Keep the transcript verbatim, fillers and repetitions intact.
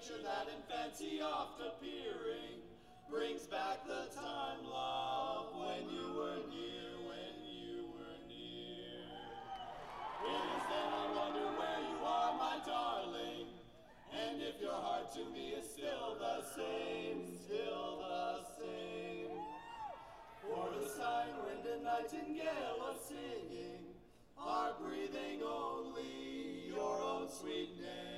picture that in fancy oft appearing brings back the time, love, when you were near, when you were near. It is then I wonder where you are, my darling, and if your heart to me is still the same, still the same. For the sighing wind and nightingale are singing, are breathing only your own sweet name.